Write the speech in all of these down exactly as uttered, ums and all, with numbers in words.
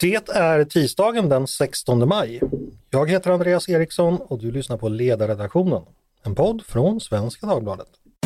Det är tisdagen den sextonde maj. Jag heter Andreas Eriksson och du lyssnar på Ledarredaktionen, en podd från Svenska Dagbladet.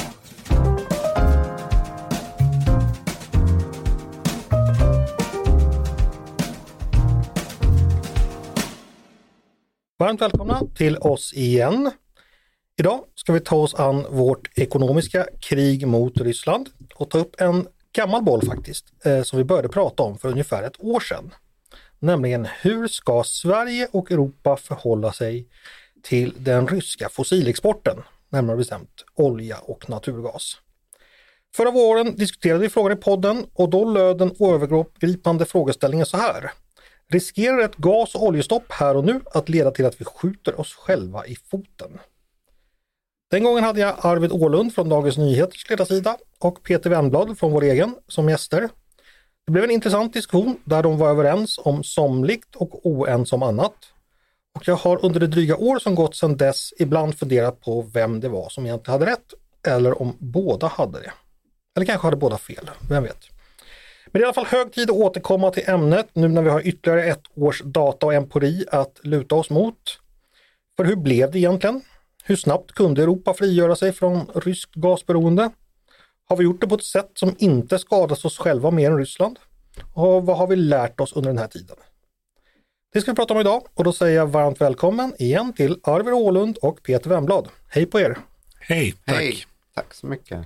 Varmt välkomna till oss igen. Idag ska vi ta oss an vårt ekonomiska krig mot Ryssland och ta upp en gammal boll faktiskt, eh, som vi började prata om för ungefär ett år sedan. Nämligen hur ska Sverige och Europa förhålla sig till den ryska fossilexporten, närmare bestämt olja och naturgas. Förra våren diskuterade vi frågan i podden och då löd den övergripande frågeställningen så här. Riskerar ett gas- och oljestopp här och nu att leda till att vi skjuter oss själva i foten? Den gången hade jag Arvid Åhlund från Dagens Nyheters ledarsida och Peter Wennblad från vår egen som gäster. Det blev en intressant diskussion där de var överens om somligt och oens om annat. Och jag har under det dryga år som gått sedan dess ibland funderat på vem det var som egentligen hade rätt eller om båda hade det. Eller kanske hade båda fel, vem vet. Men det är i alla fall hög tid att återkomma till ämnet nu när vi har ytterligare ett års data och empiri att luta oss mot. För hur blev det egentligen? Hur snabbt kunde Europa frigöra sig från ryskt gasberoende? Har vi gjort det på ett sätt som inte skadas oss själva mer än Ryssland? Och vad har vi lärt oss under den här tiden? Det ska vi prata om idag och då säger jag varmt välkommen igen till Arvid Åhlund och Peter Wennblad. Hej på er! Hej, tack! Hej, tack så mycket!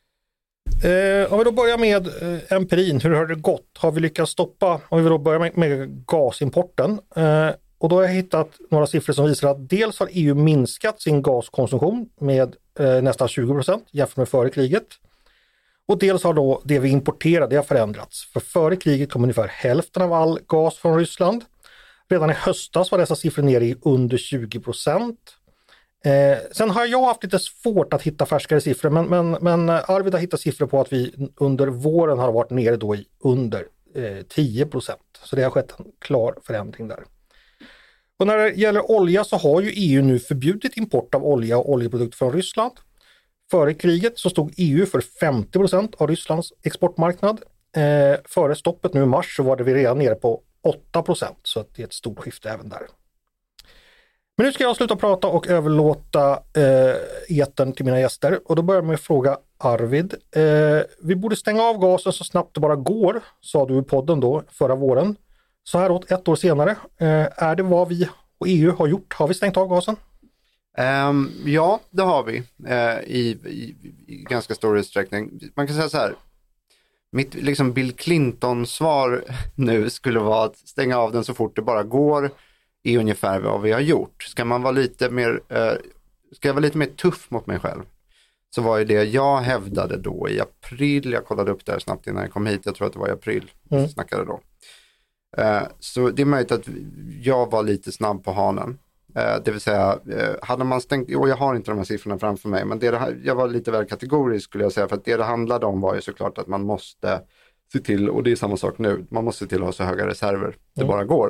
Eh, om vi då börjar med eh, empirin, hur har det gått? Har vi lyckats stoppa, om vi då börjar med, med gasimporten, eh, och då har jag hittat några siffror som visar att dels har E U minskat sin gaskonsumtion med eh, nästan tjugo procent jämfört med före kriget. Och dels har då det vi importerar, det har förändrats. För före kriget kom ungefär hälften av all gas från Ryssland. Redan i höstas var dessa siffror nere i under tjugo procent. Eh, sen har jag haft lite svårt att hitta färskare siffror, men, men, men Arvid har hittat siffror på att vi under våren har varit nere då i under eh, tio procent. Så det har skett en klar förändring där. Och när det gäller olja så har ju E U nu förbjudit import av olja och oljeprodukter från Ryssland. Före kriget så stod E U för femtio procent av Rysslands exportmarknad. Eh, före stoppet nu i mars så var det vi redan nere på åtta procent, så att det är ett stort skifte även där. Men nu ska jag sluta prata och överlåta eh, etern till mina gäster. Och då börjar jag med att fråga Arvid. Eh, vi borde stänga av gasen så snabbt det bara går, sa du i podden då förra våren. Så här åt ett år senare, eh, är det vad vi och E U har gjort? Har vi stängt av gasen? Um, ja, det har vi uh, i, i, i ganska stor utsträckning. Man kan säga så här, mitt liksom Bill Clinton-svar nu skulle vara att stänga av den så fort det bara går är ungefär vad vi har gjort. Ska man vara lite mer, uh, ska jag vara lite mer tuff mot mig själv så var ju det jag hävdade då i april, jag kollade upp det här snabbt innan jag kom hit, jag tror att det var i april mm. jag snackade då. Uh, så det är möjligt att jag var lite snabb på hanen. Uh, det vill säga, uh, hade man stängt, och jag har inte de här siffrorna framför mig, men det, det jag var lite väl kategorisk skulle jag säga, för att det det handlade om var ju såklart att man måste se till, och det är samma sak nu, man måste se till att ha så höga reserver mm. det bara går.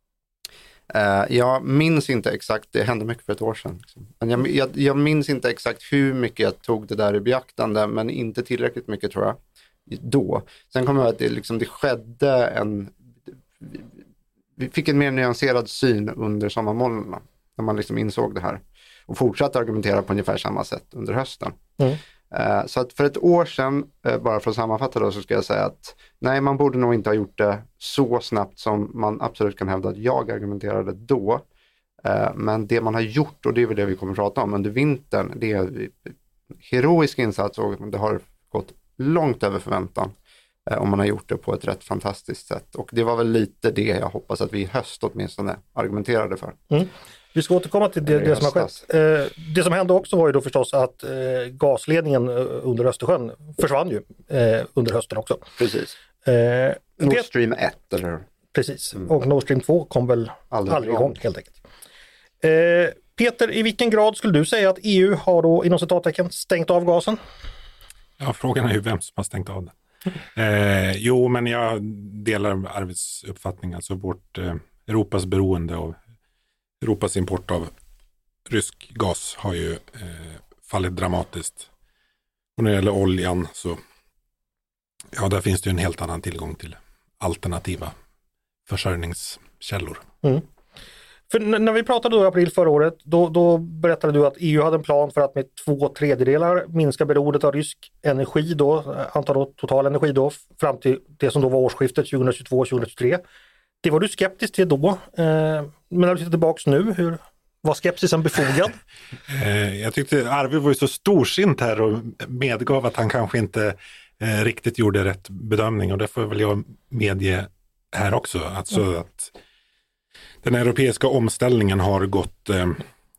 Uh, jag minns inte exakt, det hände mycket för ett år sedan. Liksom. Men jag, jag, jag minns inte exakt hur mycket jag tog det där i beaktande, men inte tillräckligt mycket tror jag då. Sen kommer jag att det, liksom, det skedde en vi fick en mer nyanserad syn under sommarmånaderna när man liksom insåg det här och fortsatte argumentera på ungefär samma sätt under hösten. Mm. Uh, så att för ett år sedan, uh, bara för att sammanfatta då, så ska jag säga att nej, man borde nog inte ha gjort det så snabbt som man absolut kan hävda att jag argumenterade då. Uh, men det man har gjort, och det är väl det vi kommer att prata om under vintern, det är heroisk insats och det har gått långt över förväntan. Om man har gjort det på ett rätt fantastiskt sätt. Och det var väl lite det jag hoppas att vi i höst åtminstone argumenterade för. Mm. Vi ska återkomma till det, det som har skett. Eh, det som hände också var ju då förstås att eh, gasledningen under Östersjön försvann ju eh, under hösten också. Precis. Eh, Nord Stream ett, eller hur? Precis. Mm. Och Nord Stream två kom väl aldrig, aldrig igång helt enkelt. Eh, Peter, i vilken grad skulle du säga att E U har då inom citattecken stängt av gasen? Ja, frågan är ju vem som har stängt av den. Eh, jo, men jag delar Arvids uppfattning. Alltså vårt eh, Europas beroende av Europas import av rysk gas har ju eh, fallit dramatiskt. Och när det gäller oljan så ja, där finns det ju en helt annan tillgång till alternativa försörjningskällor. Mm. För n- när vi pratade då i april förra året, då, då berättade du att E U hade en plan för att med två tredjedelar minska beroendet av rysk energi då, antar då total energi då, fram till det som då var årsskiftet tjugohundratjugotvå tjugohundratjugotre. Det var du skeptisk till då, eh, men när du tittar tillbaks nu, hur var skepsisen befogad? eh, jag tyckte Arvid var ju så storsint här och medgav att han kanske inte eh, riktigt gjorde rätt bedömning, och det får väl jag medge här också. Alltså mm. att den europeiska omställningen har gått eh,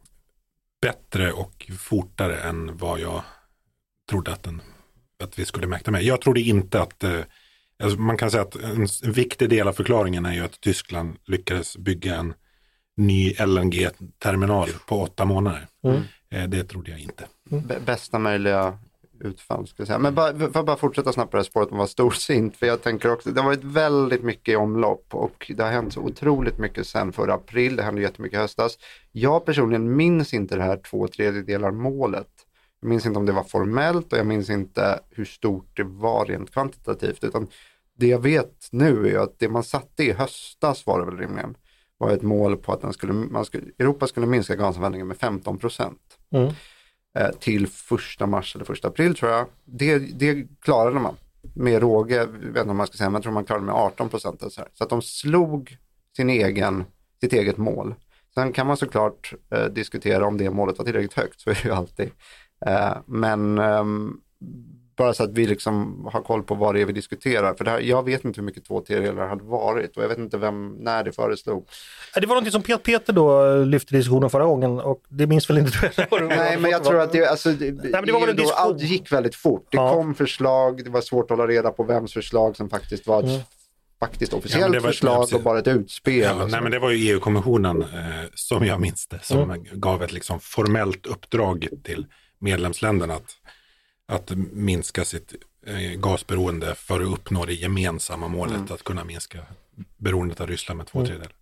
bättre och fortare än vad jag trodde att, den, att vi skulle mäkta med. Jag trodde inte att, eh, alltså man kan säga att en, en viktig del av förklaringen är ju att Tyskland lyckades bygga en ny L N G-terminal på åtta månader. Mm. Eh, det trodde jag inte. B- bästa möjliga utfall, ska jag säga. Men bara, för bara fortsätta snabbt på det här spåret om att vara storsint, för jag tänker också, det har varit väldigt mycket i omlopp och det har hänt så otroligt mycket sen förra april, det hände jättemycket i höstas. Jag personligen minns inte det här två tredjedelar målet. Jag minns inte om det var formellt och jag minns inte hur stort det var rent kvantitativt, utan det jag vet nu är att det man satte i höstas var det väl rimligen, var ett mål på att den skulle, man skulle, Europa skulle minska gasanvändningen med femton procent. Mm. Till första mars eller första april tror jag. Det, det klarade man med råge, jag vet inte om man ska säga, men jag tror man klarade med arton procent. Så, så att de slog sin egen, sitt eget mål. Sen kan man såklart eh, diskutera om det målet var tillräckligt högt, så är det ju alltid. Eh, men eh, bara så att vi liksom har koll på vad det är vi diskuterar. För det här, jag vet inte hur mycket två tredjedelar hade varit och jag vet inte vem, när det föreslog. Det var någonting som Peter då lyfte diskussionen förra gången och det minns väl inte du? Nej, men jag tror att det, alltså, det, Nej, men det var väl en då, allt gick väldigt fort. Det ja. kom förslag, det var svårt att hålla reda på vems förslag som faktiskt var ett mm. faktiskt officiellt ja, var, förslag och bara ett utspel. Ja, nej, men det var ju E U-kommissionen eh, som jag minns det, som mm. gav ett liksom formellt uppdrag till medlemsländerna att att minska sitt eh, gasberoende för att uppnå det gemensamma målet mm. att kunna minska beroendet av Ryssland med två mm. tredjedelar.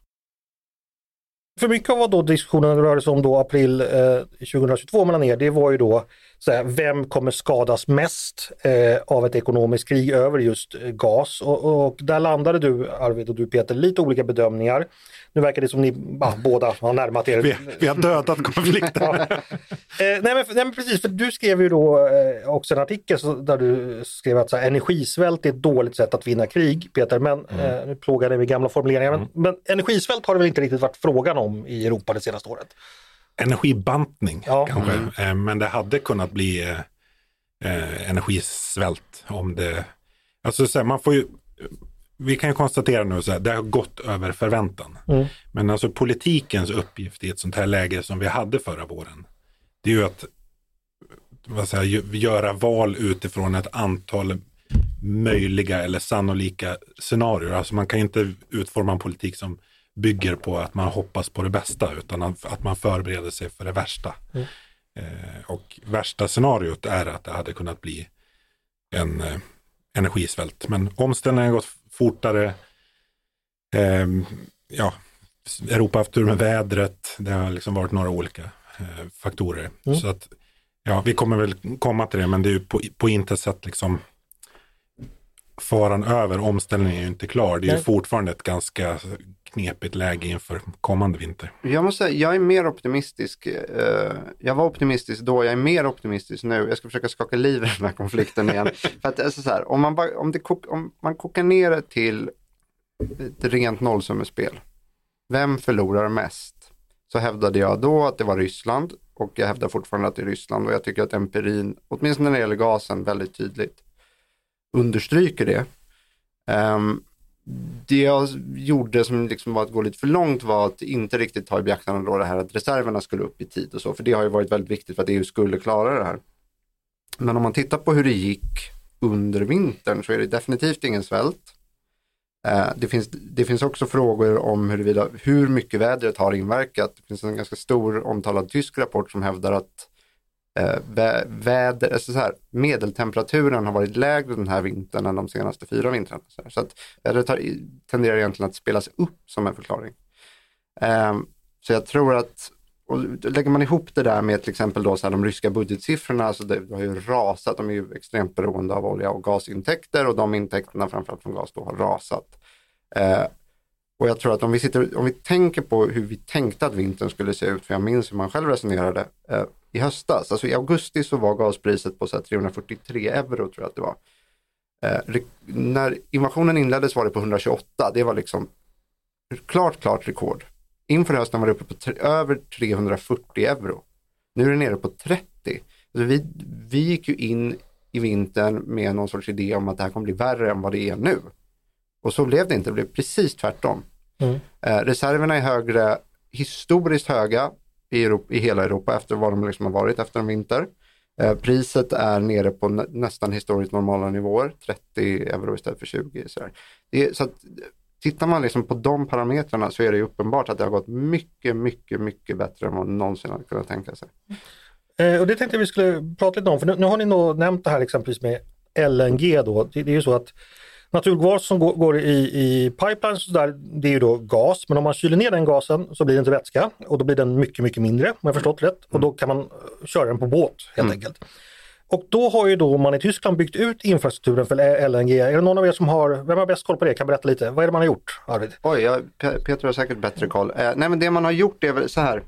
För mycket av vad då diskussionen rörde sig om då april eh, tjugohundratjugotvå mellan er, det var ju då så här, vem kommer skadas mest eh, av ett ekonomiskt krig över just eh, gas och, och där landade du, Arvid och du Peter, lite olika bedömningar. Nu verkar det som ni ah, båda har närmat er. Vi, vi har dödat konflikten. ja. eh, nej, men, nej men precis, för du skrev ju då eh, också en artikel så, där du skrev att så här, energisvält är ett dåligt sätt att vinna krig, Peter, men mm. eh, nu plågar det med gamla formuleringar. Mm. Men, men energisvält har det väl inte riktigt varit frågan om i Europa det senaste året? Energibantning ja. kanske, mm. eh, men det hade kunnat bli eh, eh, energisvält om det, alltså så här, man får ju, vi kan ju konstatera nu så här, det har gått över förväntan. Mm. Men alltså politikens uppgift i ett sånt här läge som vi hade förra våren, det är ju att vad säger, göra val utifrån ett antal möjliga eller sannolika scenarier. Alltså man kan inte utforma en politik som bygger på att man hoppas på det bästa utan att man förbereder sig för det värsta. Mm. Eh, och värsta scenariot är att det hade kunnat bli en eh, energisvält. Men omställningen har gått fortare. Eh, ja, Europa har haft tur med vädret. Det har liksom varit några olika eh, faktorer. Mm. Så att ja, vi kommer väl komma till det, men det är ju på, på intet sätt liksom faran över. Omställningen är ju inte klar. Det är Nej. ju fortfarande ett ganska knepigt läge inför kommande vinter. Jag måste säga, jag är mer optimistisk. Jag var optimistisk då, jag är mer optimistisk nu. Jag ska försöka skaka liv i den här konflikten igen. För att alltså så här, om man bara, om det kok, om man kokar ner det till ett rent nollsummespel. Vem förlorar mest? Så hävdade jag då att det var Ryssland och jag hävdar fortfarande att det är Ryssland och jag tycker att empirin, åtminstone när det gäller gasen, väldigt tydligt understryker det. Um, det jag gjorde som liksom var att gå lite för långt var att inte riktigt ta i beaktande då det här att reserverna skulle upp i tid och så, för det har ju varit väldigt viktigt för att E U skulle klara det här. Men om man tittar på hur det gick under vintern så är det definitivt ingen svält. Uh, det, finns, det finns också frågor om huruvida, hur mycket vädret har inverkat. Det finns en ganska stor omtalad tysk rapport som hävdar att Vä- väder, alltså så här, medeltemperaturen har varit lägre den här vintern än de senaste fyra vintrarna. Så, så att det tar, tenderar egentligen att spelas upp som en förklaring. Um, så jag tror att, och lägger man ihop det där med till exempel då så här, de ryska budgetsiffrorna, alltså det, det har ju rasat, de är ju extremt beroende av olja och gasintäkter och de intäkterna framförallt från gas då har rasat. Uh, Och jag tror att om vi, sitter, om vi tänker på hur vi tänkte att vintern skulle se ut, för jag minns hur man själv resonerade eh, i höstas. Alltså i augusti så var gaspriset på så här, trehundrafyrtiotre euro tror jag att det var. Eh, re- när invasionen inleddes var det på hundratjugoåtta. Det var liksom klart, klart rekord. Inför hösten var det uppe på tre, över trehundrafyrtio euro. Nu är det nere på trettio. Alltså vi, vi gick ju in i vintern med någon sorts idé om att det här kommer bli värre än vad det är nu. Och så blev det inte, det blev precis tvärtom. Mm. Eh, reserverna är högre, historiskt höga i, Europa, i hela Europa efter vad de liksom har varit efter en vinter. Eh, priset är nere på nä- nästan historiskt normala nivåer, trettio euro istället för tjugo. Så, det, så att, tittar man liksom på de parametrarna så är det uppenbart att det har gått mycket, mycket, mycket bättre än vad man någonsin hade kunnat tänka sig. Eh, och det tänkte jag vi skulle prata lite om, för nu, nu har ni nog nämnt det här exempelvis med L N G då. Det, det är ju så att naturgas som går, går i, i pipelines så där, det är ju då gas, men om man kyler ner den gasen så blir det inte vätska och då blir den mycket, mycket mindre om jag förstått rätt och då kan man köra den på båt helt mm. enkelt. Och då har ju då man i Tyskland byggt ut infrastrukturen för L N G. Är det någon av er som har, vem har bäst koll på det? Kan berätta lite. Vad är det man har gjort, Arvid? Oj, ja, Peter har säkert bättre koll. Eh, nej men det man har gjort är väl så här.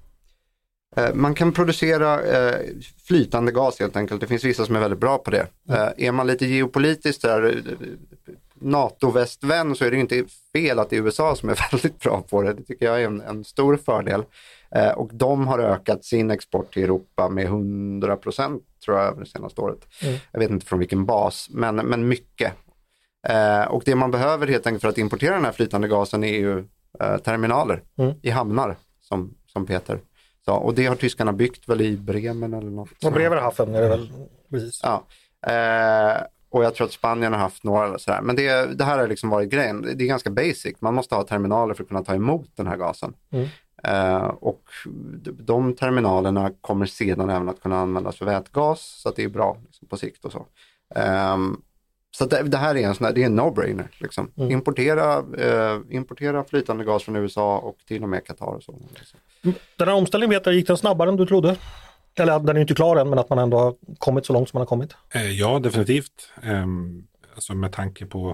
Eh, man kan producera eh, flytande gas helt enkelt. Det finns vissa som är väldigt bra på det. Mm. Eh, är man lite geopolitiskt där NATO-västvän så är det inte fel att det är U S A som är väldigt bra på det. Det tycker jag är en, en stor fördel. Eh, och de har ökat sin export till Europa med hundra procent tror jag över det senaste året. Mm. Jag vet inte från vilken bas, men, men mycket. Eh, och det man behöver helt enkelt för att importera den här flytande gasen är ju eh, terminaler mm. i hamnar som, som Peter sa. Och det har tyskarna byggt väl i Bremen eller något. Och Bremerhaven är det väl, precis. Ja. Eh, och jag tror att Spanien har haft några eller sådär. Men det, det här har liksom varit grejen. Det är ganska basic. Man måste ha terminaler för att kunna ta emot den här gasen. Mm. Uh, och de terminalerna kommer sedan även att kunna användas för vätgas så att det är bra liksom, på sikt och så. Um, så det, det här är en sån här, det är en no-brainer liksom. Mm. Importera, uh, importera flytande gas från U S A och till och med Qatar och så. Den här omställningen, vet jag, gick den snabbare än du trodde? Eller den är inte klar än, men att man ändå har kommit så långt som man har kommit? Uh, ja, definitivt. Um, alltså med tanke på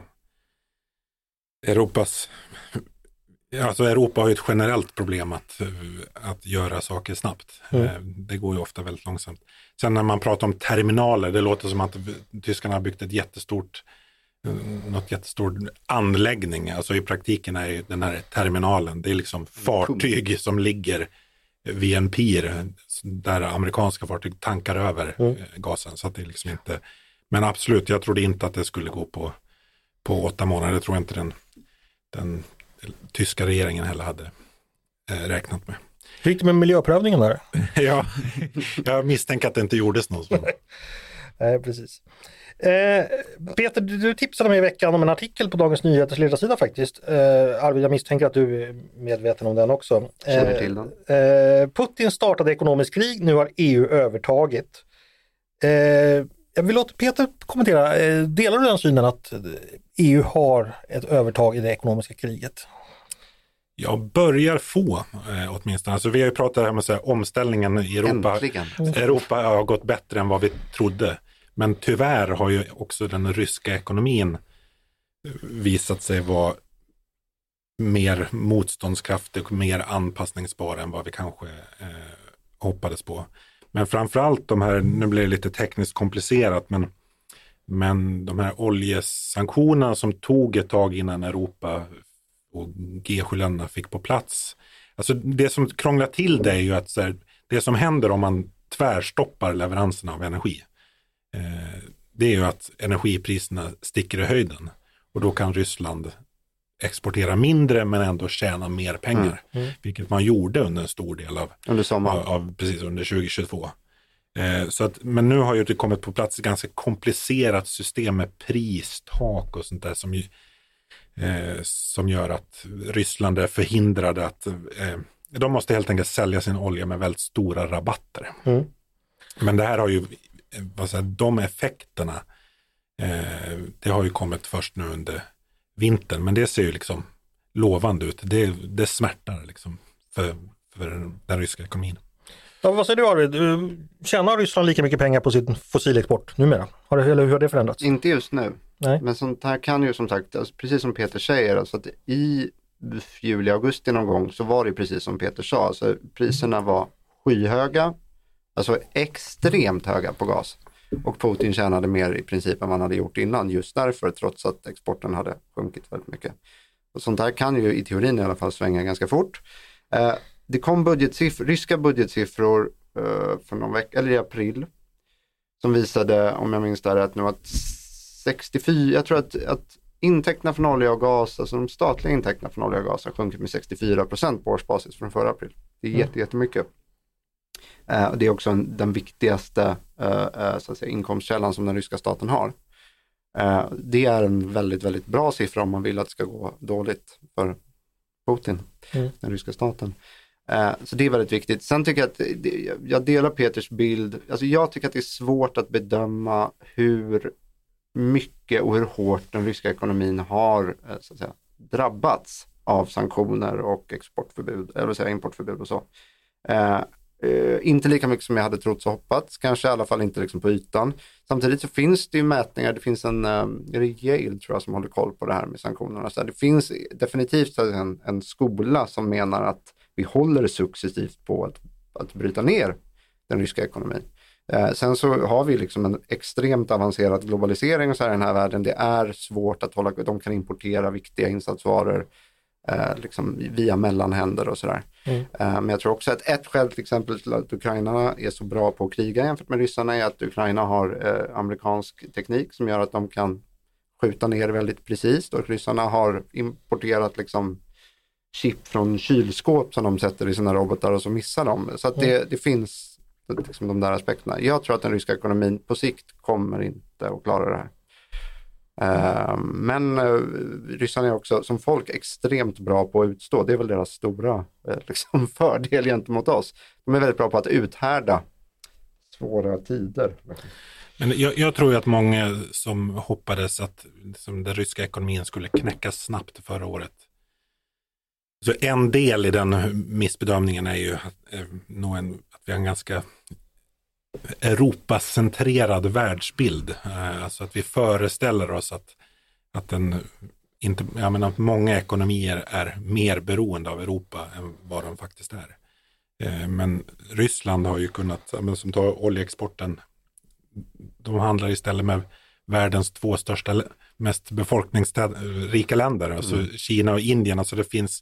Europas Alltså Europa har ju ett generellt problem att, att göra saker snabbt. Mm. Det går ju ofta väldigt långsamt. Sen när man pratar om terminaler, det låter som att tyskarna har byggt ett jättestort något jättestort anläggning. Alltså i praktiken är den här terminalen, det är liksom fartyg som ligger vid en pir där amerikanska fartyg tankar över mm. gasen. Så att det är liksom inte, men absolut, jag trodde inte att det skulle gå på, på åtta månader. Det tror jag inte den, den tyska regeringen heller hade eh, räknat med. Hur gick det med miljöprövningen där? Ja, jag misstänker att det inte gjordes något. Nej, precis. Eh, Peter, du, du tipsade mig i veckan om en artikel på Dagens Nyheters ledarsida faktiskt. Eh, Arvid, jag misstänker att du är medveten om den också. Känner till den. Eh, Putin startade ekonomiskt krig, nu har E U övertagit. Eh, jag vill låta Peter kommentera. Eh, delar du den synen att E U har ett övertag i det ekonomiska kriget? Jag börjar få eh, åtminstone. Alltså, vi har ju pratat om att omställningen i Europa. Europa har gått bättre än vad vi trodde. Men tyvärr har ju också den ryska ekonomin visat sig vara mer motståndskraftig och mer anpassningsbar än vad vi kanske eh, hoppades på. Men framförallt de här, nu blir det lite tekniskt komplicerat, men, men de här oljesanktionerna som tog ett tag innan Europa och G sju-länderna fick på plats. Alltså det som krånglar till det är ju att så här, det som händer om man tvärstoppar leveranserna av energi, eh, det är ju att energipriserna sticker i höjden och då kan Ryssland exportera mindre men ändå tjäna mer pengar. Mm. Mm. Vilket man gjorde under en stor del av, under av, av precis under tjugohundratjugotvå. Eh, så att, men nu har ju det kommit på plats ett ganska komplicerat system med pristak och sånt där som, eh, som gör att Ryssland är förhindrade att eh, de måste helt enkelt sälja sin olja med väldigt stora rabatter. Mm. Men det här har ju, vad säger, de effekterna eh, det har ju kommit först nu under vintern, men det ser ju liksom lovande ut. Det, det smärtar liksom för, för den ryska ekonomin. Ja, vad säger du, Arvid? Tjänar Ryssland lika mycket pengar på sin fossilexport numera? Har det, eller hur har det förändrats? Inte just nu. Nej. Men sånt här kan ju som sagt, alltså, precis som Peter säger, alltså att i juli, augusti någon gång så var det precis som Peter sa. Alltså, priserna var skyhöga, alltså extremt höga på gas. Och Putin tjänade mer i princip än man hade gjort innan just därför, trots att exporten hade sjunkit väldigt mycket. Och sånt här kan ju i teorin i alla fall svänga ganska fort. Eh, det kom budgetsiffror, ryska budgetsiffror eh, för någon vecka, eller i april, som visade, om jag minns det rätt nu, att sextiofyra, jag tror att, att intäkterna från olja och gas, alltså de statliga intäkterna från olja och gas har sjunkit med sextiofyra procent på årsbasis från förra april. Det är mm. jätte, jättemycket. Uh, och det är också en, den viktigaste uh, uh, så att säga, inkomstkällan som den ryska staten har. Uh, det är en väldigt, väldigt bra siffra om man vill att det ska gå dåligt för Putin, mm. den ryska staten. Uh, så det är väldigt viktigt. Sen tycker jag att det, jag delar Peters bild. Alltså jag tycker att det är svårt att bedöma hur mycket och hur hårt den ryska ekonomin har så att säga, drabbats av sanktioner och exportförbud, eller säga importförbud och så. Uh, Uh, inte lika mycket som jag hade trott och hoppats, kanske i alla fall inte liksom på ytan. Samtidigt så finns det ju mätningar, det finns en, um, är det Yale tror jag som håller koll på det här med sanktionerna. Så det finns definitivt en, en skola som menar att vi håller successivt på att, att bryta ner den ryska ekonomin. Uh, sen så har vi liksom en extremt avancerad globalisering och så här i den här världen. Det är svårt att hålla, de kan importera viktiga insatsvaror Eh, liksom via mellanhänder och sådär. Mm. Eh, men jag tror också att ett skäl till exempel till att Ukraina är så bra på att kriga jämfört med ryssarna är att Ukraina har eh, amerikansk teknik som gör att de kan skjuta ner väldigt precis, och ryssarna har importerat liksom chip från kylskåp som de sätter i sina robotar och så missar de. Så att det, mm. det finns liksom de där aspekterna. Jag tror att den ryska ekonomin på sikt kommer inte att klara det här. Uh, men uh, ryssarna är också som folk extremt bra på att utstå. Det är väl deras stora uh, liksom fördel gentemot oss. De är väldigt bra på att uthärda svåra tider. Men jag, jag tror ju att många som hoppades att liksom, den ryska ekonomin skulle knäckas snabbt förra året. Så en del i den missbedömningen är ju att, eh, nog en, att vi har en ganska Europacentrerad världsbild. Alltså att vi föreställer oss att, att, den inte, jag menar, att många ekonomier är mer beroende av Europa än vad de faktiskt är. Men Ryssland har ju kunnat, som tar oljeexporten, de handlar istället med världens två största, mest befolkningsrika länder, alltså mm. Kina och Indien. Alltså det finns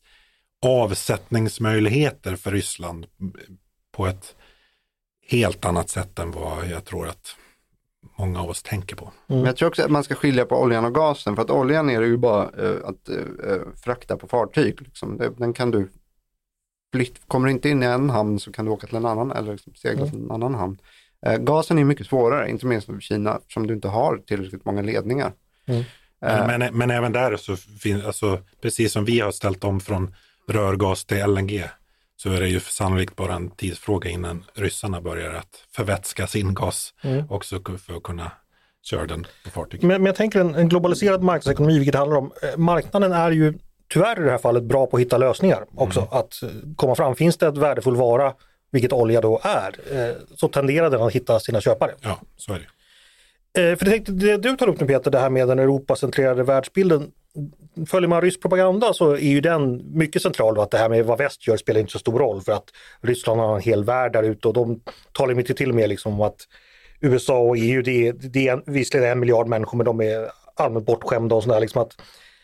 avsättningsmöjligheter för Ryssland på ett helt annat sätt än vad jag tror att många av oss tänker på. Mm. Men jag tror också att man ska skilja på oljan och gasen, för att oljan är ju bara uh, att uh, frakta på fartyg. Liksom. Det, den kan du flytt, kommer inte in i en hamn så kan du åka till en annan eller liksom segla mm. till en annan hamn. Uh, gasen är mycket svårare, inte minst för Kina, som du inte har tillräckligt många ledningar. Mm. Uh, men, men, men även där så finns, alltså, precis som vi har ställt om från rörgas till L N G, så är det ju sannolikt bara en tidsfråga innan ryssarna börjar att förvätska sin gas mm. också för att kunna köra den på fartyg. Men, men jag tänker en, en globaliserad marknadsekonomi, vilket handlar om, marknaden är ju tyvärr i det här fallet bra på att hitta lösningar också. Mm. Att komma fram, finns det ett värdefull vara, vilket olja då är, så tenderar den att hitta sina köpare. Ja, så är det. För det, det du tar upp nu Peter, det här med den Europacentrerade världsbilden, följer man rysk propaganda så är ju den mycket central, att det här med vad väst gör spelar inte så stor roll, för att Ryssland har en hel värld där ute och de talar mycket till och med liksom om att U S A och E U, det är, det är visserligen en miljard människor men de är allmänt bortskämda och sådär liksom. Att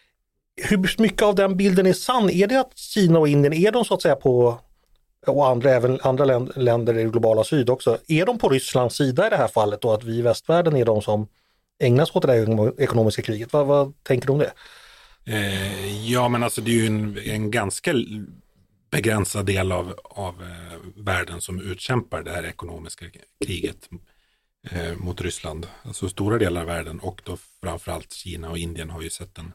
hur mycket av den bilden är sann? Är det att Kina och Indien, är de så att säga på, och andra, även andra länder i det globala syd också, är de på Rysslands sida i det här fallet, och att vi i västvärlden är de som ägnas åt det här ekonomiska kriget? Vad, vad tänker du om det? Eh, ja, men alltså det är ju en, en ganska begränsad del av, av eh, världen som utkämpar det här ekonomiska kriget eh, mot Ryssland. Alltså stora delar av världen, och då framförallt Kina och Indien har ju sett en...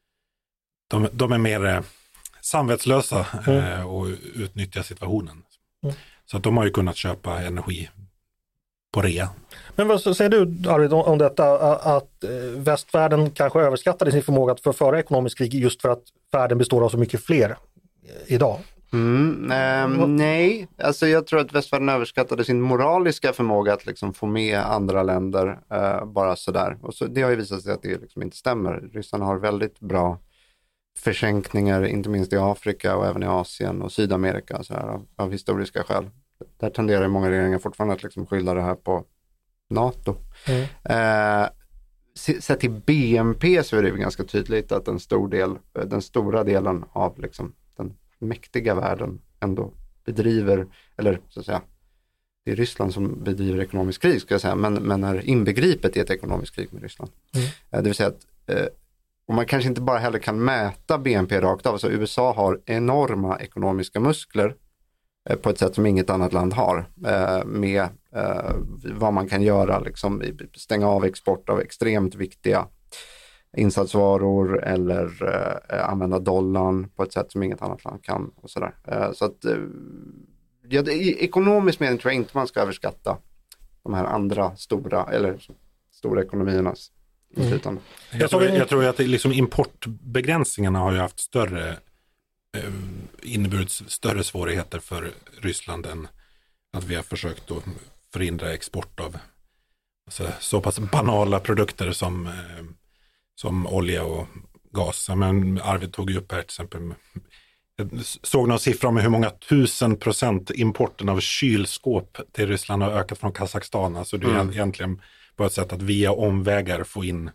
De, de är mer eh, samvetslösa eh, mm. och utnyttjar situationen. Mm. Så att de har ju kunnat köpa energi på rea. Men vad säger du, Arvid, om detta, att västvärlden kanske överskattade sin förmåga att förföra ekonomisk krig just för att världen består av så mycket fler idag? Mm, eh, nej, alltså jag tror att västvärlden överskattade sin moraliska förmåga att liksom få med andra länder eh, bara sådär. Och så, det har ju visat sig att det liksom inte stämmer. Ryssarna har väldigt bra försänkningar, inte minst i Afrika och även i Asien och Sydamerika så här, av, av historiska skäl. Där tenderar många regeringar fortfarande att liksom skylla det här på NATO. Mm. Eh, sett till B N P så är det ganska tydligt att en stor del, den stora delen av liksom, den mäktiga världen ändå bedriver, eller så att säga, det är Ryssland som bedriver ekonomisk krig ska jag säga, men, men är inbegripet i ett ekonomiskt krig med Ryssland. Mm. Eh, det vill säga att eh, och man kanske inte bara heller kan mäta B N P rakt av. Alltså U S A har enorma ekonomiska muskler eh, på ett sätt som inget annat land har. Eh, med eh, vad man kan göra, liksom, stänga av export av extremt viktiga insatsvaror eller eh, använda dollarn på ett sätt som inget annat land kan. Och sådär. Eh, så att, eh, ja, det, i ekonomisk mening tror jag inte man ska överskatta de här andra stora, eller stora ekonomiernas. Mm. Jag, tror, jag tror att det, liksom, importbegränsningarna har ju haft större eh, inneburit större svårigheter för Ryssland än att vi har försökt att förhindra export av alltså, så pass banala produkter som, eh, som olja och gas. Men Arvid tog ju upp här till exempel, jag såg någon siffra om hur många tusen procent importen av kylskåp till Ryssland har ökat från Kazakstan. Alltså det är mm. egentligen på ett sätt att via omvägar få in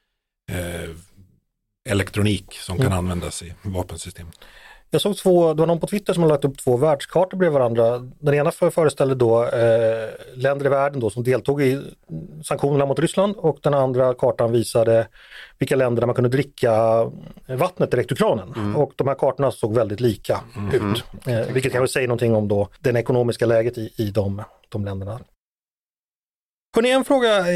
eh, elektronik som mm. kan användas i vapensystem. Jag såg två, det var någon på Twitter som har lagt upp två världskartor bredvid varandra. Den ena föreställde då eh, länder i världen då som deltog i sanktionerna mot Ryssland, och den andra kartan visade vilka länder där man kunde dricka vattnet direkt ur kranen. Mm. Och de här kartorna såg väldigt lika mm. ut. Eh, vilket kan väl säga någonting om då det ekonomiska läget i, i de, de länderna. Hörrni, en fråga.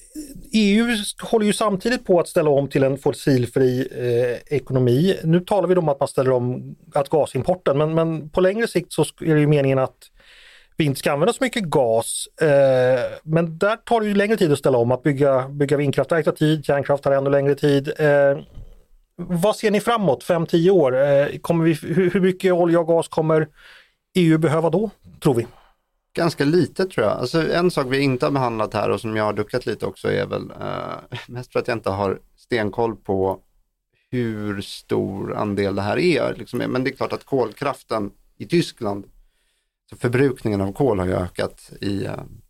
E U håller ju samtidigt på att ställa om till en fossilfri eh, ekonomi. Nu talar vi om att man ställer om att gasimporten, men, men på längre sikt så är det ju meningen att vi inte ska använda så mycket gas. Eh, men där tar det ju längre tid att ställa om. Att bygga, bygga vindkraftverk tar tid, kärnkraft tar ännu längre tid. Eh, vad ser ni framåt, fem till tio år? Eh, kommer vi, hur, hur mycket olja och gas kommer E U behöva då, tror vi? Ganska lite tror jag. Alltså, en sak vi inte har behandlat här och som jag har duckat lite också är väl eh, mest för att jag inte har stenkoll på hur stor andel det här är. Liksom. Men det är klart att kolkraften i Tyskland, så förbrukningen av kol har ju ökat i, eh,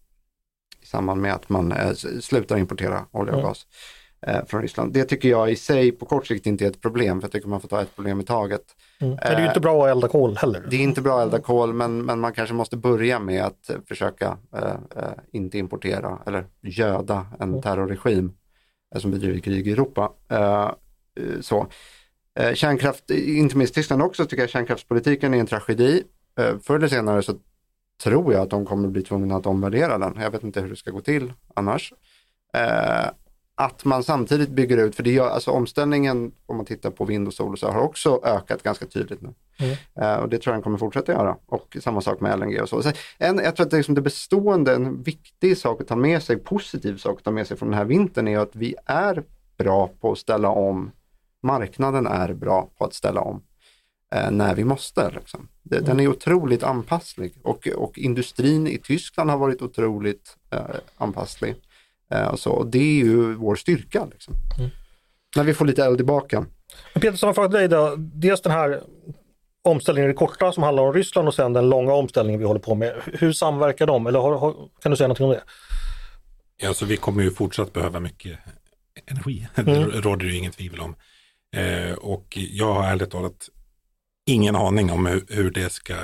i samband med att man eh, slutar importera olja och gas eh, från Ryssland. Det tycker jag i sig på kort sikt inte är ett problem, för jag tycker man får ta ett problem i taget. Mm. Det är ju inte bra att elda kol heller. Det är inte bra att elda kol, men, men man kanske måste börja med att försöka äh, äh, inte importera eller göda en mm. terrorregim äh, som bedriver krig i Europa. Äh, så. Äh, kärnkraft, inte minst Tyskland också, tycker jag kärnkraftspolitiken är en tragedi. Äh, förr eller senare så tror jag att de kommer bli tvungna att omvärdera den. Jag vet inte hur det ska gå till annars. Äh, Att man samtidigt bygger ut, för det gör, alltså omställningen om man tittar på vind och sol och så har också ökat ganska tydligt nu. Mm. Uh, och det tror jag den kommer fortsätta göra. Och samma sak med L N G och så. så en, jag tror att det, liksom det bestående, en viktig sak att ta med sig, positiv sak att ta med sig från den här vintern är att vi är bra på att ställa om. Marknaden är bra på att ställa om uh, när vi måste. Liksom. Det, mm. Den är otroligt anpasslig. Och, och industrin i Tyskland har varit otroligt uh, anpasslig. Uh, och så. Och det är ju vår styrka liksom. Mm. När vi får lite eld i baken. Men Peter, som har frågat dig då, dels den här omställningen i det korta som handlar om Ryssland och sen den långa omställningen vi håller på med. Hur samverkar de? Eller har, har, kan du säga någonting om det? Ja, så vi kommer ju fortsatt behöva mycket energi. Mm. Det råder ju inget tvivel om. Eh, och jag har ärligt talat ingen aning om hur, hur det ska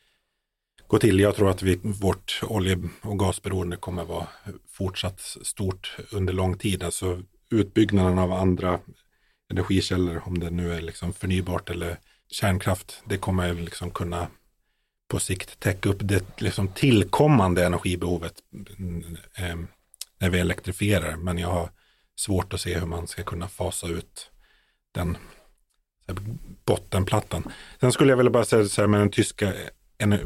gå till. Jag tror att vi, vårt olje- och gasberoende kommer vara fortsatt stort under lång tid. Alltså utbyggnaden av andra energikällor, om det nu är liksom förnybart eller kärnkraft, det kommer liksom kunna på sikt täcka upp det liksom tillkommande energibehovet eh, när vi elektrifierar. Men jag har svårt att se hur man ska kunna fasa ut den här, bottenplattan. Sen skulle jag väl bara säga så här med den tyska en,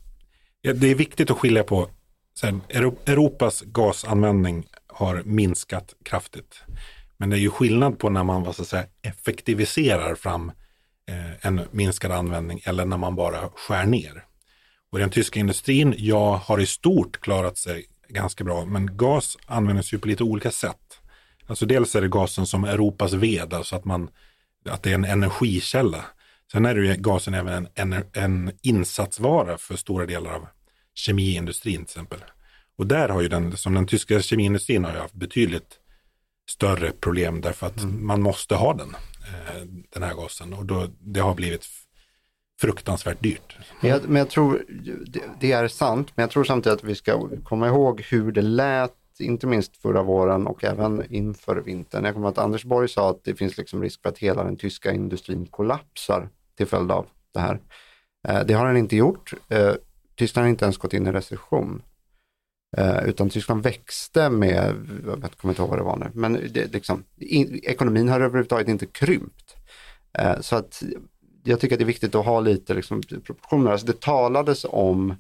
det är viktigt att skilja på så här, Europas gasanvändning har minskat kraftigt. Men det är ju skillnad på när man så att säga, effektiviserar fram eh, en minskad användning eller när man bara skär ner. Och den tyska industrin, jag har i stort klarat sig ganska bra, men gas används ju på lite olika sätt. Alltså dels är det gasen som Europas ved, alltså att man att det är en energikälla. Sen är det ju gasen även en, en, en insatsvara för stora delar av kemiindustrin till exempel. Och där har ju den, som den tyska kemiindustrin har ju haft betydligt större problem därför att mm. man måste ha den, eh, den här gasen. Och då, det har blivit fruktansvärt dyrt. Men jag, men jag tror, det, det är sant, men jag tror samtidigt att vi ska komma ihåg hur det lät, inte minst förra våren och även inför vintern. Jag kommer att Anders Borg sa att det finns liksom risk för att hela den tyska industrin kollapsar till följd av det här. Eh, det har den inte gjort. Eh, Tyskland har inte ens gått in i recession. Eh, utan Tyskland växte med, jag kommer inte ihåg vad det var nu, men det, liksom, in, ekonomin har överhuvudtaget inte krympt. Eh, så att jag tycker att det är viktigt att ha lite liksom, proportioner. Alltså det talades om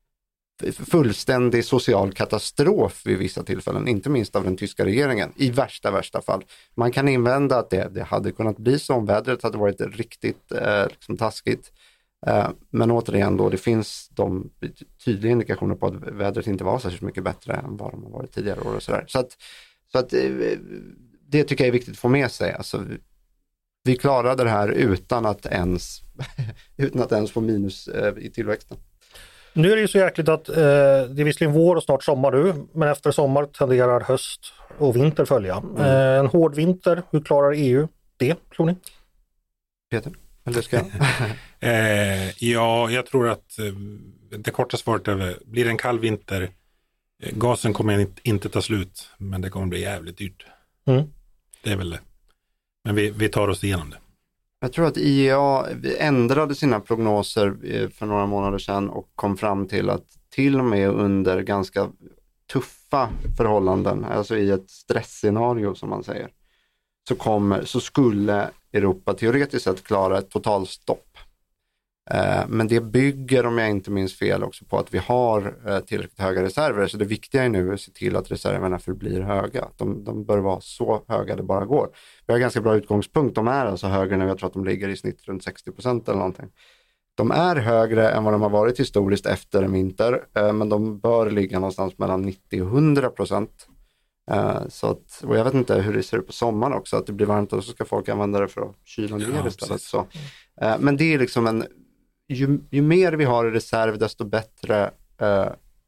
fullständig social katastrof vid vissa tillfällen, inte minst av den tyska regeringen, i värsta, värsta fall. Man kan invända att det, det hade kunnat bli så om vädret hade varit riktigt eh, liksom taskigt. Eh, men återigen då, det finns de tydliga indikationer på att vädret inte var särskilt mycket bättre än vad de har varit tidigare år och sådär. Så att, så att eh, det tycker jag är viktigt att få med sig. Alltså, vi klarade det här utan att ens, utan att ens få minus eh, i tillväxten. Nu är det ju så jäkligt att eh, det är visserligen vår och snart sommar nu, men efter sommar tenderar höst och vinter följa. Mm. Eh, en hård vinter, hur klarar E U det, tror ni? Peter, eller ska jag? eh, ja, jag tror att eh, det korta svaret är, blir det en kall vinter, eh, gasen kommer inte ta slut, men det kommer bli jävligt dyrt. Mm. Det är väl det. Men vi, vi tar oss igenom det. Jag tror att I E A ändrade sina prognoser för några månader sedan och kom fram till att till och med under ganska tuffa förhållanden, alltså i ett stressscenario som man säger, så, kommer, så skulle Europa teoretiskt sett klara ett totalstopp. Men det bygger, om jag inte minns fel, också på att vi har tillräckligt höga reserver. Så det viktiga är nu att se till att reserverna förblir höga. De, de bör vara så höga det bara går. Vi har ganska bra utgångspunkt. De är alltså högre nu. Jag tror att de ligger i snitt runt sextio procent eller någonting. De är högre än vad de har varit historiskt efter en vinter. Men de bör ligga någonstans mellan nittio och hundra procent. Så att, och jag vet inte hur det ser ut på sommaren också. Att det blir varmt och så ska folk använda det för att kyla ner ja, istället. Så. Men det är liksom en... Ju, ju mer vi har i reserv, desto bättre uh,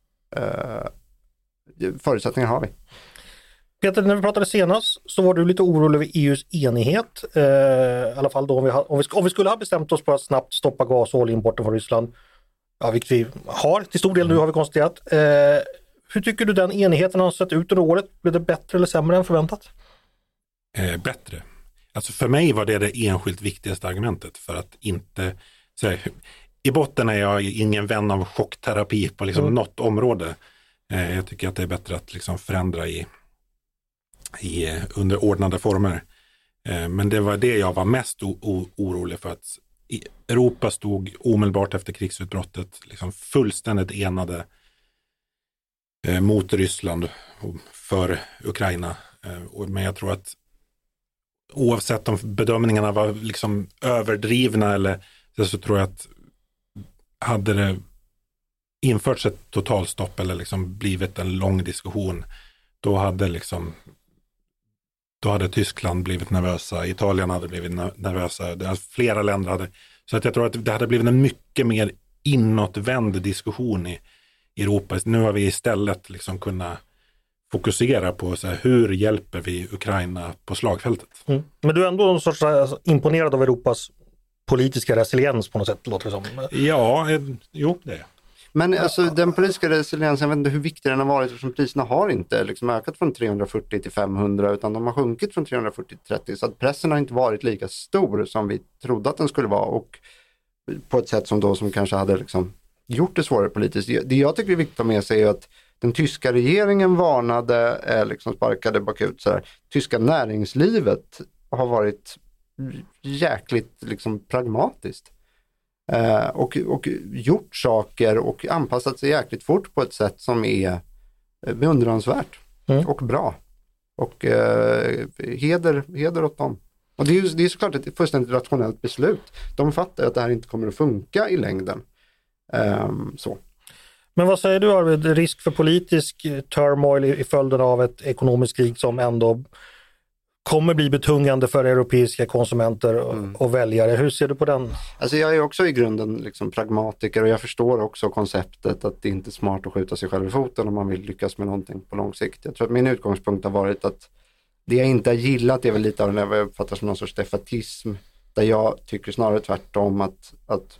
uh, förutsättningar har vi. Peter, när vi pratade senast så var du lite orolig över E U:s enighet. Uh, I alla fall då om vi, ha, om, vi, om vi skulle ha bestämt oss på att snabbt stoppa gas- och oljeimporten från Ryssland. Ja, vilket vi har till stor del nu har vi konstaterat. Uh, hur tycker du den enigheten har sett ut under året? Blev det bättre eller sämre än förväntat? Eh, bättre. Alltså för mig var det det enskilt viktigaste argumentet för att inte... Så, i botten är jag ingen vän av chockterapi på liksom mm. något område. Eh, jag tycker att det är bättre att liksom förändra i, i, under ordnade former. Eh, men det var det jag var mest o- o- orolig för. Att i Europa stod omedelbart efter krigsutbrottet liksom fullständigt enade eh, mot Ryssland och för Ukraina. Eh, och, men jag tror att oavsett om bedömningarna var liksom överdrivna eller så tror jag att hade det införts ett totalstopp eller liksom blivit en lång diskussion, då hade liksom då hade Tyskland blivit nervösa, Italien hade blivit nervösa, flera länder hade, så att jag tror att det hade blivit en mycket mer inåtvänd diskussion i Europa. Nu har vi istället liksom kunnat fokusera på så här, hur hjälper vi Ukraina på slagfältet. Mm. Men du är ändå en sorts alltså, imponerad av Europas politiska resiliens på något sätt, låter det som. Ja, eh, jo det är. Men alltså den politiska resiliensen, jag vet inte hur viktig den har varit, eftersom priserna har inte liksom ökat från trehundrafyrtio till femhundra utan de har sjunkit från trehundrafyrtio till trettio, så att pressen har inte varit lika stor som vi trodde att den skulle vara, och på ett sätt som då som kanske hade liksom gjort det svårare politiskt. Det jag tycker är viktigt att med sig är att den tyska regeringen varnade, eh, liksom sparkade bakut så här. Tyska näringslivet har varit jäkligt liksom pragmatiskt. Eh, och, och gjort saker och anpassat sig jäkligt fort på ett sätt som är beundransvärt mm. och bra. Och eh, heder, heder åt dem. Och det är, det är såklart ett fullständigt rationellt beslut. De fattar att det här inte kommer att funka i längden. Eh, så. Men vad säger du, Arvid? Risk för politisk turmoil i, i följden av ett ekonomiskt krig som ändå kommer bli betungande för europeiska konsumenter och, mm. och väljare. Hur ser du på den? Alltså jag är också i grunden liksom pragmatiker och jag förstår också konceptet att det inte är smart att skjuta sig själv i foten om man vill lyckas med någonting på lång sikt. Jag tror att min utgångspunkt har varit att det jag inte har gillat är väl lite av det jag uppfattar som någon sorts defatism, där jag tycker snarare tvärtom att, att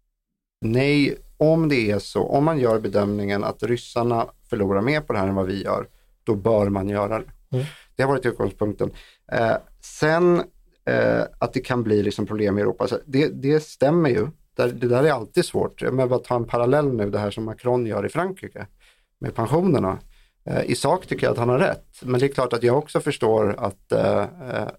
nej, om det är så, om man gör bedömningen att ryssarna förlorar mer på det här än vad vi gör, då bör man göra det. Mm. Det har varit utgångspunkten. Eh, sen eh, att det kan bli liksom problem i Europa, så det, det stämmer ju. Det, det där är alltid svårt. Jag vill bara ta en parallell nu, det här som Macron gör i Frankrike med pensionerna. Eh, I sak tycker jag att han har rätt, men det är klart att jag också förstår att eh, eh,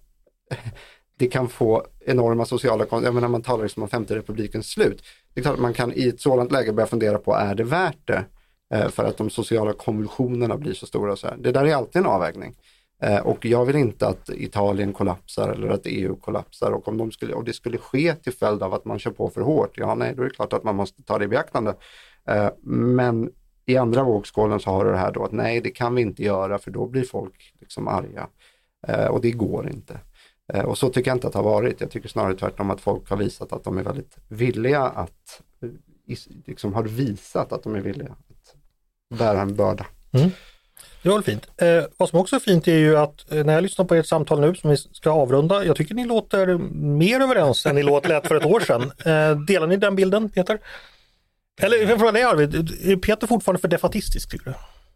det kan få enorma sociala konsekvenser. När man talar liksom om femte republikens slut. Det är klart att man kan i ett sådant läge börja fundera på, är det värt det? Eh, för att de sociala konvulsionerna blir så stora. Så här. Det där är alltid en avvägning. Eh, och jag vill inte att Italien kollapsar eller att E U kollapsar. Och om de skulle, och det skulle ske till följd av att man kör på för hårt, ja nej, då är det klart att man måste ta det i beaktande. Eh, men i andra vågskålen så har du det här då att nej, det kan vi inte göra för då blir folk liksom arga. Eh, och det går inte. Och så tycker jag inte att det har varit. Jag tycker snarare tvärtom att folk har visat att de är väldigt villiga att, liksom har visat att de är villiga att bära en börda. Mm. Det var fint. Eh, vad som också är fint är ju att eh, när jag lyssnar på ert samtal nu som vi ska avrunda, jag tycker ni låter mer överens än ni låter för ett år sedan. Eh, delar ni den bilden, Peter? Eller för frågan är Arvid, är Peter fortfarande för defatistisk tycker du?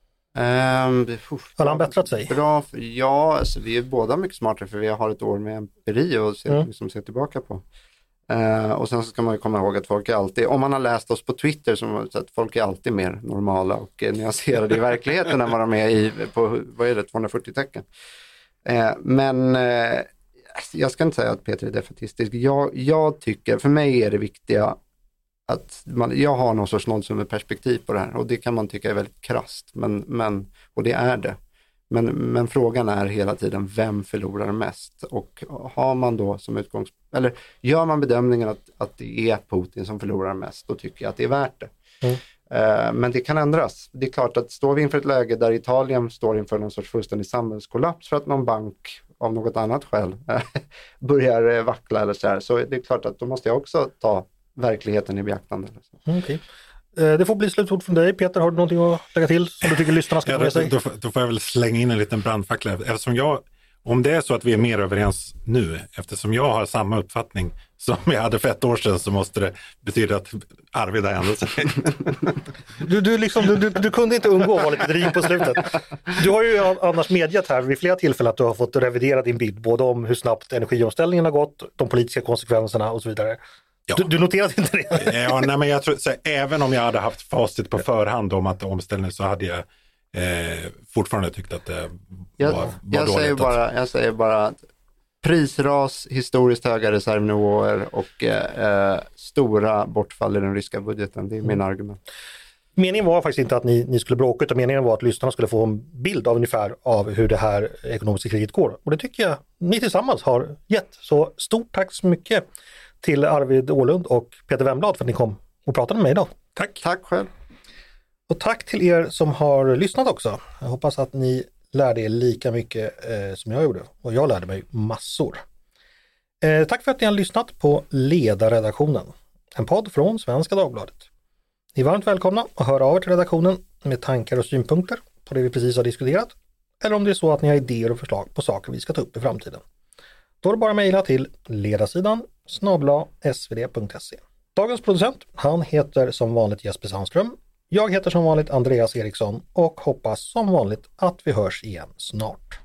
Um, har han bättrat sig? Bra, ja, alltså, vi är båda mycket smartare för vi har ett år med empiri och se, mm. liksom, se tillbaka på. Uh, och sen så ska man ju komma ihåg att folk är alltid, om man har läst oss på Twitter så att folk är alltid mer normala och eh, nyanserade i verkligheten än vad de är i på, vad är det, tvåhundrafyrtio tecken. Uh, men uh, jag ska inte säga att Peter är defatistisk. Jag, jag tycker, för mig är det viktiga att man, jag har någon sorts nollsummeperspektiv på det här och det kan man tycka är väldigt krasst, men, men, och det är det. Men, men frågan är hela tiden, vem förlorar mest? Och har man då som utgångs... Eller gör man bedömningen att, att det är Putin som förlorar mest, då tycker jag att det är värt det. Mm. Uh, men det kan ändras. Det är klart att står vi inför ett läge där Italien står inför någon sorts fullständig samhällskollaps för att någon bank av något annat skäl börjar vackla eller så här, så det är klart att då måste jag också ta verkligheten i beaktande. Mm, okay. Det får bli slutord från dig. Peter, har du någonting att lägga till som du tycker lyssnarna ska ja, få med sig? Då, då får jag väl slänga in en liten brandfackla. Eftersom jag, om det är så att vi är mer överens nu, eftersom jag har samma uppfattning som jag hade för ett år sedan, så måste det betyda att Arvid har ändrat sig. Du, du, liksom, du, du, du kunde inte undgå att vara lite dryg på slutet. Du har ju annars medgett här vid flera tillfällen att du har fått revidera din bild, både om hur snabbt energiomställningen har gått, de politiska konsekvenserna och så vidare. Ja. Du, du noterade inte det? Ja, nej, men jag tror, så, även om jag hade haft facit på förhand om att omställning, så hade jag eh, fortfarande tyckt att det jag, var, var jag dåligt. Säger bara, jag säger bara att prisras, historiskt höga reservnivåer och eh, stora bortfall i den ryska budgeten, det är min mm. argument. Meningen var faktiskt inte att ni, ni skulle bråka, utan meningen var att lyssnarna skulle få en bild av ungefär av hur det här ekonomiska kriget går. Och det tycker jag ni tillsammans har gett. Så stort tack så mycket till Arvid Åhlund och Peter Wemblad för att ni kom och pratade med mig idag. Tack. Tack själv. Och tack till er som har lyssnat också. Jag hoppas att ni lärde er lika mycket eh, som jag gjorde. Och jag lärde mig massor. Eh, tack för att ni har lyssnat på Ledarredaktionen. En podd från Svenska Dagbladet. Ni är varmt välkomna att höra av er till redaktionen med tankar och synpunkter på det vi precis har diskuterat. Eller om det är så att ni har idéer och förslag på saker vi ska ta upp i framtiden. Då är det bara att mejla till ledarsidan snabel-a s v d punkt se. Dagens producent, han heter som vanligt Jesper Sandström. Jag heter som vanligt Andreas Eriksson och hoppas som vanligt att vi hörs igen snart.